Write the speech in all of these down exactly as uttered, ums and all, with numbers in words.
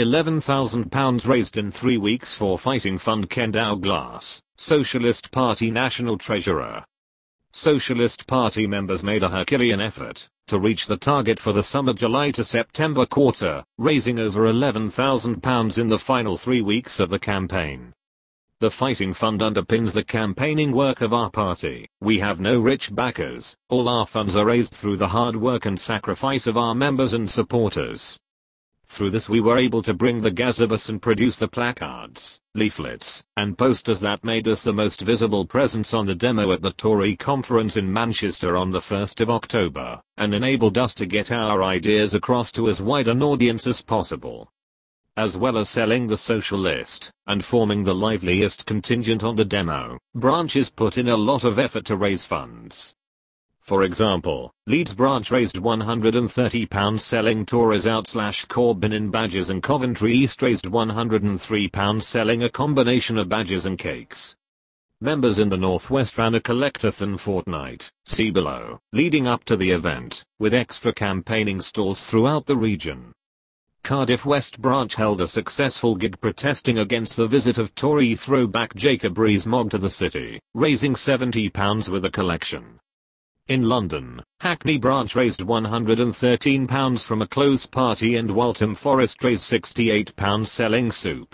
eleven thousand pounds raised in three weeks for Fighting Fund. Ken Douglas, Socialist Party National Treasurer. Socialist Party members made a Herculean effort to reach the target for the summer July to September quarter, raising over eleven thousand pounds in the final three weeks of the campaign. The Fighting Fund underpins the campaigning work of our party. We have no rich backers. All our funds are raised through the hard work and sacrifice of our members and supporters. Through this we were able to bring the gazebus and produce the placards, leaflets, and posters that made us the most visible presence on the demo at the Tory conference in Manchester on the first of October, and enabled us to get our ideas across to as wide an audience as possible. As well as selling the Socialist and forming the liveliest contingent on the demo, branches put in a lot of effort to raise funds. For example, Leeds branch raised one hundred thirty pounds selling Tories out slash Corbyn in badges, and Coventry East raised one hundred three pounds selling a combination of badges and cakes. Members in the Northwest ran a collectathon fortnight, see below, leading up to the event, with extra campaigning stalls throughout the region. Cardiff West branch held a successful gig protesting against the visit of Tory throwback Jacob Rees-Mogg to the city, raising seventy pounds with a collection. In London, Hackney branch raised one hundred thirteen pounds from a clothes party, and Waltham Forest raised sixty-eight pounds selling soup.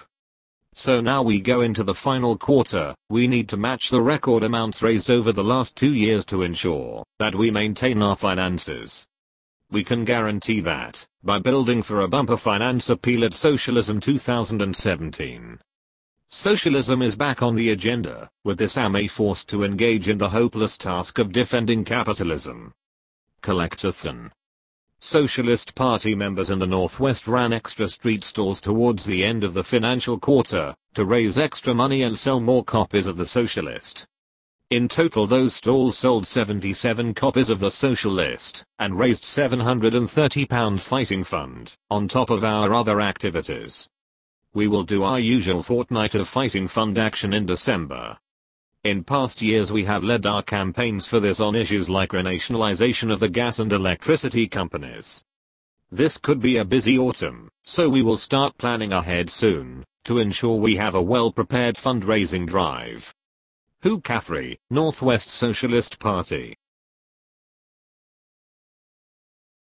So now we go into the final quarter, we need to match the record amounts raised over the last two years to ensure that we maintain our finances. We can guarantee that by building for a bumper finance appeal at Socialism two thousand seventeen. Socialism is back on the agenda, with this army forced to engage in the hopeless task of defending capitalism. Collectathon. Socialist Party members in the Northwest ran extra street stalls towards the end of the financial quarter to raise extra money and sell more copies of the Socialist. In total those stalls sold seventy-seven copies of the Socialist and raised seven hundred thirty pounds Fighting Fund, on top of our other activities. We will do our usual fortnight of Fighting Fund action in December. In past years we have led our campaigns for this on issues like renationalization of the gas and electricity companies. This could be a busy autumn, so we will start planning ahead soon to ensure we have a well-prepared fundraising drive. Hugh Caffrey, Northwest Socialist Party.